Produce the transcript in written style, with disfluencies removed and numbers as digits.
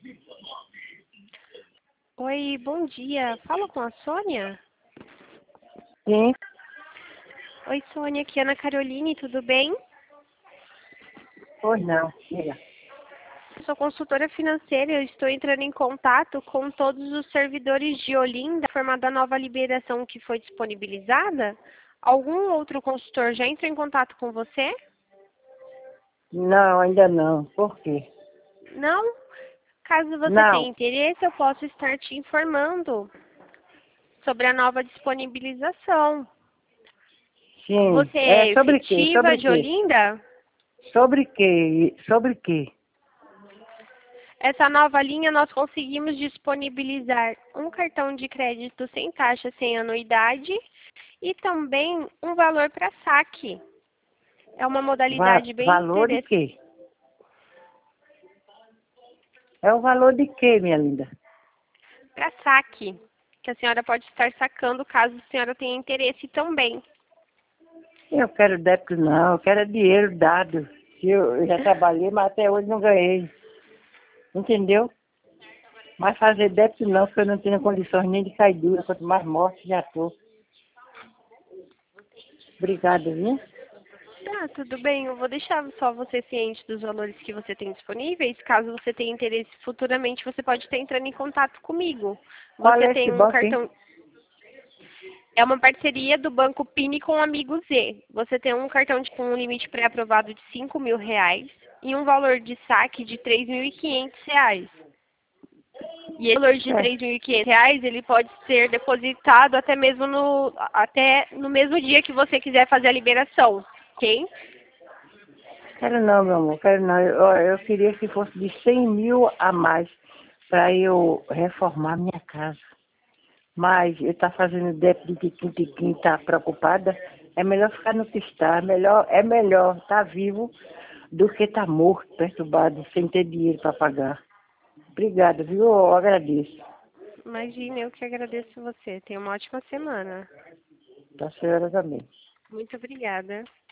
Oi, bom dia. Falo com a Sônia? Sim, Oi, Sônia, aqui é Ana Caroline, tudo bem? pois não. Diga. Sou consultora financeira e eu estou entrando em contato com todos os servidores de Olinda, formada a nova liberação que foi disponibilizada. Algum outro consultor já entrou em contato com você? Não, ainda não. Por quê? Não? Caso você tenha Não. interesse, eu posso estar te informando sobre a nova disponibilização. Sim. Você É é sobre quê? efetiva Sobre de quê? Olinda? Sobre quê? Sobre quê? Essa nova linha nós conseguimos disponibilizar um cartão de crédito sem taxa, sem anuidade e também um valor para saque. É uma modalidade bem Valor de interessante quê? É o valor de quê, minha linda? para saque, que a senhora pode estar sacando caso a senhora tenha interesse também. Eu quero débito não, eu quero dinheiro dado. Eu já trabalhei, mas até hoje não ganhei. Entendeu? Mas fazer débito não, porque eu não tenho condições nem de cair dura, quanto mais morte já tô. Obrigada, viu? Ah, tudo bem, eu vou deixar só você ciente dos valores que você tem disponíveis. Caso você tenha interesse futuramente, você pode estar entrando em contato comigo. Qual Você é esse tem um banco, hein? cartão. É uma parceria do Banco Pini com o Amigo Z. Você tem um cartão com um limite pré-aprovado de R$ 5.000 e um valor de saque de R$ 3.500. E esse valor de É. R$ 3.500, ele pode ser depositado até no mesmo dia que você quiser fazer a liberação, ok? Quero não, meu amor, quero não. Eu queria que fosse de 100 mil a mais para eu reformar minha casa. Mas eu estou fazendo débito de tiquim, tá preocupada. É melhor ficar no que está. É melhor estar vivo do que estar morto, perturbado, sem ter dinheiro para pagar. Obrigada, viu? Eu agradeço. Imagina, eu que agradeço você. Tenha uma ótima semana. Da senhora também. Muito obrigada.